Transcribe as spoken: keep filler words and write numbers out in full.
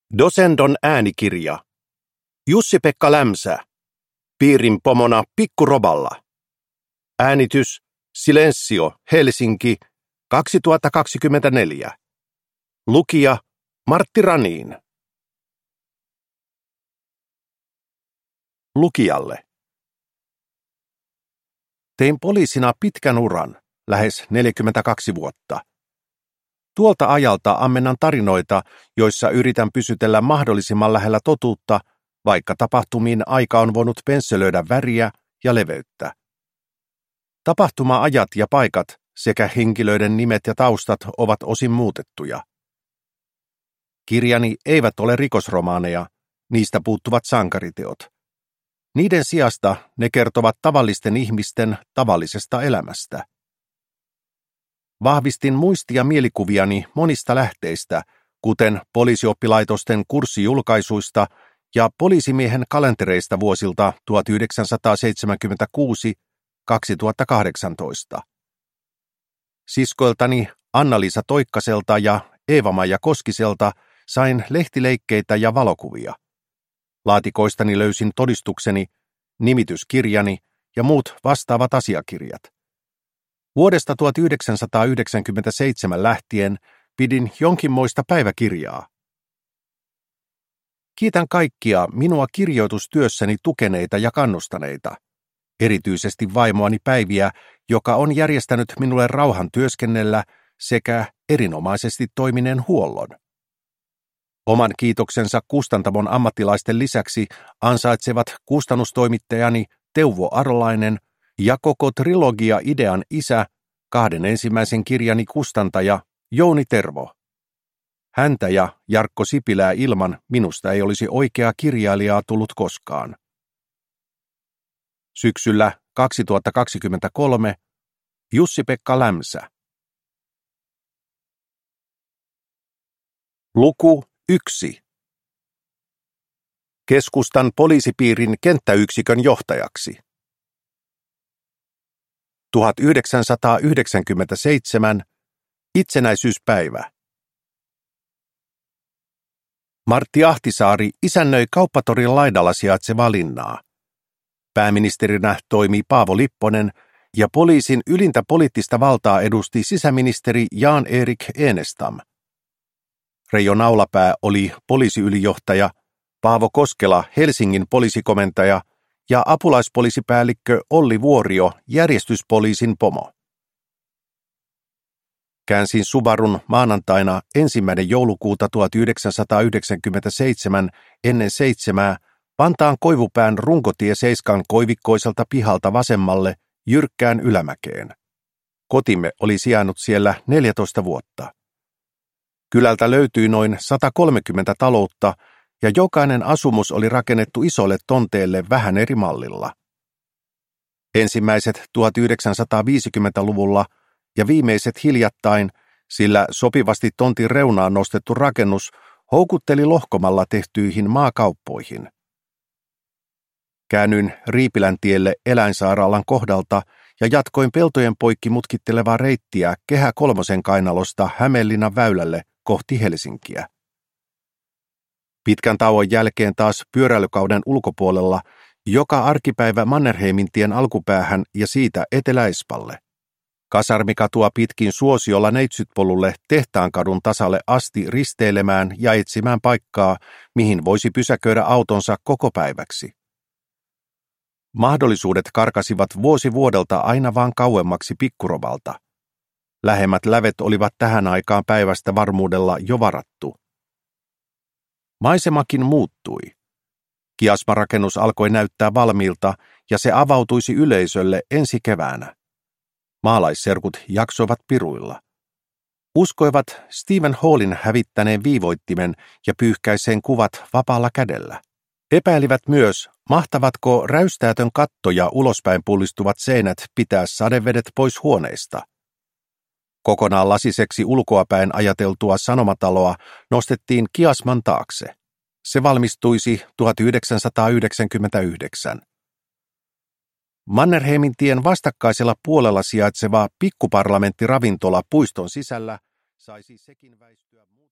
Dosendon äänikirja. Jussi-Pekka Lämsä. Piirin pomona Pikkuroballa. Äänitys Silensio, Helsinki, kaksituhattakaksikymmentäneljä. Lukija Martti Raniin. Lukijalle. Tein poliisina pitkän uran, lähes neljäkymmentäkaksi vuotta. Tuolta ajalta ammennan tarinoita, joissa yritän pysytellä mahdollisimman lähellä totuutta, vaikka tapahtumiin aika on voinut pensselöidä väriä ja leveyttä. Tapahtuma-ajat ja paikat sekä henkilöiden nimet ja taustat ovat osin muutettuja. Kirjani eivät ole rikosromaaneja, niistä puuttuvat sankariteot. Niiden sijasta ne kertovat tavallisten ihmisten tavallisesta elämästä. Vahvistin muisti- ja mielikuviani monista lähteistä, kuten poliisioppilaitosten kurssijulkaisuista ja poliisimiehen kalentereista vuosilta tuhatyhdeksänsataaseitsemänkymmentäkuusi kaksituhattakahdeksantoista. Siskoiltani Anna-Liisa Toikkaselta ja Eeva-Maija Koskiselta sain lehtileikkeitä ja valokuvia. Laatikoistani löysin todistukseni, nimityskirjani ja muut vastaavat asiakirjat. Vuodesta tuhatyhdeksänsataayhdeksänkymmentäseitsemän lähtien pidin jonkinmoista päiväkirjaa. Kiitän kaikkia minua kirjoitustyössäni tukeneita ja kannustaneita, erityisesti vaimoani Päiviä, joka on järjestänyt minulle rauhan työskennellä sekä erinomaisesti toimineen huollon. Oman kiitoksensa kustantamon ammattilaisten lisäksi ansaitsevat kustannustoimittajani Teuvo Arolainen ja koko trilogia-idean isä, kahden ensimmäisen kirjani kustantaja Jouni Tervo. Häntä ja Jarkko Sipilää ilman minusta ei olisi oikeaa kirjailijaa tullut koskaan. Syksyllä kaksituhattakaksikymmentäkolme Jussi-Pekka Lämsä. Luku yksi. Keskustan poliisipiirin kenttäyksikön johtajaksi. tuhatyhdeksänsataayhdeksänkymmentäseitsemän Itsenäisyyspäivä. Martti Ahtisaari isännöi Kauppatorin laidalla sijaitsevaa linnaa. Pääministerinä toimi Paavo Lipponen ja poliisin ylintä poliittista valtaa edusti sisäministeri Jan-Erik Enestam. Reijo Naulapää oli poliisiylijohtaja, Paavo Koskela Helsingin poliisikomentaja ja apulaispoliisipäällikkö Olli Vuorio järjestyspoliisin pomo. Käänsin Subarun maanantaina ensimmäinen joulukuuta tuhatyhdeksänsataayhdeksänkymmentäseitsemän ennen seitsemää Vantaan Koivupään runkotie seiskan koivikkoiselta pihalta vasemmalle jyrkkään ylämäkeen. Kotimme oli sijainnut siellä neljätoista vuotta. Kylältä löytyi noin sata kolmekymmentä taloutta ja jokainen asumus oli rakennettu isolle tonteelle vähän eri mallilla. Ensimmäiset tuhatyhdeksänsataaviisikymmentäluvulla ja viimeiset hiljattain, sillä sopivasti tontin reunaan nostettu rakennus houkutteli lohkomalla tehtyihin maakauppoihin. Käännyin Riipiläntielle eläinsairaalan kohdalta ja jatkoin peltojen poikki mutkittelevaa reittiä Kehä Kolmosen kainalosta Hämeenlinnan väylälle kohti Helsinkiä. Pitkän tauon jälkeen taas pyöräilykauden ulkopuolella joka arkipäivä Mannerheimintien alkupäähän ja siitä Etelä-Espalle. Kasarmikatua pitkin suosiolla neitsytpolulle Tehtaankadun tasalle asti risteilemään ja etsimään paikkaa, mihin voisi pysäköidä autonsa koko päiväksi. Mahdollisuudet karkasivat vuosi vuodelta aina vaan kauemmaksi Pikkurobalta. Lähemmät lävet olivat tähän aikaan päivästä varmuudella jo varattu. Maisemakin muuttui. Kiasmarakennus alkoi näyttää valmiilta ja se avautuisi yleisölle ensi keväänä. Maalaisserkut jaksoivat piruilla. Uskoivat Stephen Hallin hävittäneen viivoittimen ja pyyhkäiseen kuvat vapaalla kädellä. Epäilivät myös, mahtavatko räystäätön katto ja ulospäin pullistuvat seinät pitää sadevedet pois huoneista. Kokonaan lasiseksi ulkoapäin ajateltua sanomataloa nostettiin kiasman taakse. Se valmistuisi tuhatyhdeksänsataayhdeksänkymmentäyhdeksän. Mannerheimintien vastakkaisella puolella sijaitseva pikkuparlamenttiravintola puiston sisällä saisi sekin väistyä